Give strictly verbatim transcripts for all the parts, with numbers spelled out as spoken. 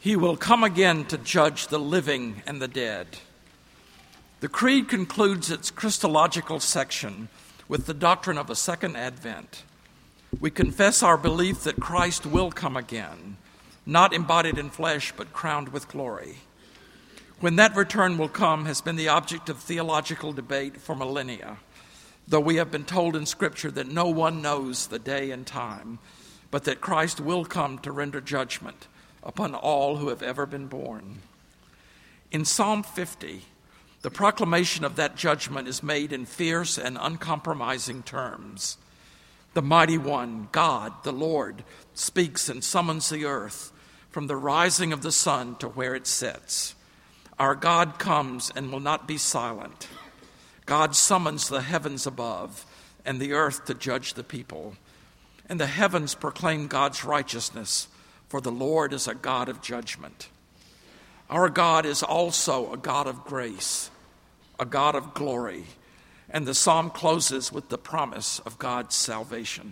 He will come again to judge the living and the dead. The Creed concludes its Christological section with the doctrine of a second advent. We confess our belief that Christ will come again, not embodied in flesh, but crowned with glory. When that return will come has been the object of theological debate for millennia, though we have been told in Scripture that no one knows the day and time, but that Christ will come to render judgment upon all who have ever been born. In Psalm fifty, the proclamation of that judgment is made in fierce and uncompromising terms. The mighty one, God, the Lord, speaks and summons the earth from the rising of the sun to where it sets. Our God comes and will not be silent. God summons the heavens above and the earth to judge the people. And the heavens proclaim God's righteousness, for the Lord is a God of judgment. Our God is also a God of grace, a God of glory, and the psalm closes with the promise of God's salvation.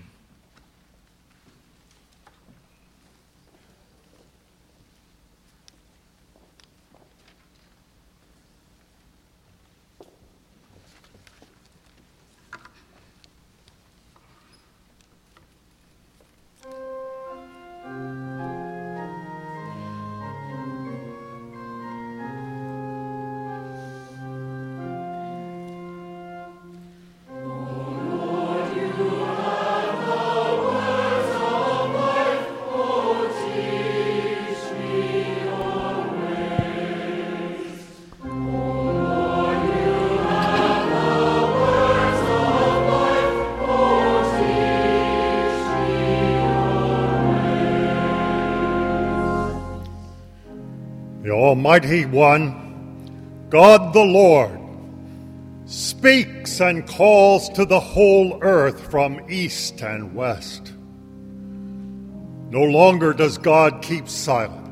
Almighty One, God the Lord, speaks and calls to the whole earth from east and west. No longer does God keep silent.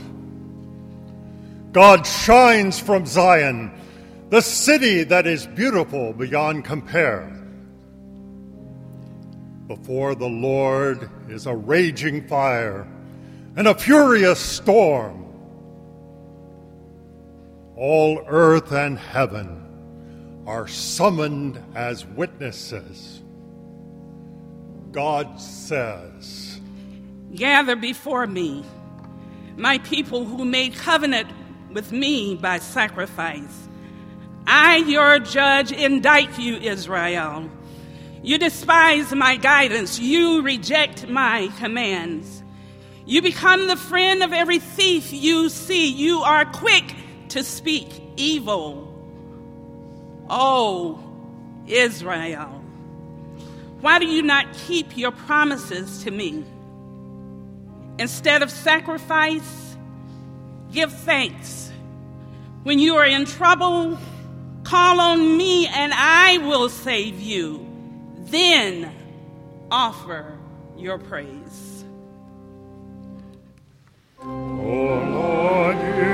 God shines from Zion, the city that is beautiful beyond compare. Before the Lord is a raging fire and a furious storm. All earth and heaven are summoned as witnesses. God says, "Gather before me, my people who made covenant with me by sacrifice. I, your judge, indict you, Israel. You despise my guidance. You reject my commands. You become the friend of every thief you see. You are quick to speak evil. Oh, Israel, why do you not keep your promises to me? Instead of sacrifice, give thanks. When you are in trouble, call on me and I will save you. Then offer your praise." O Lord,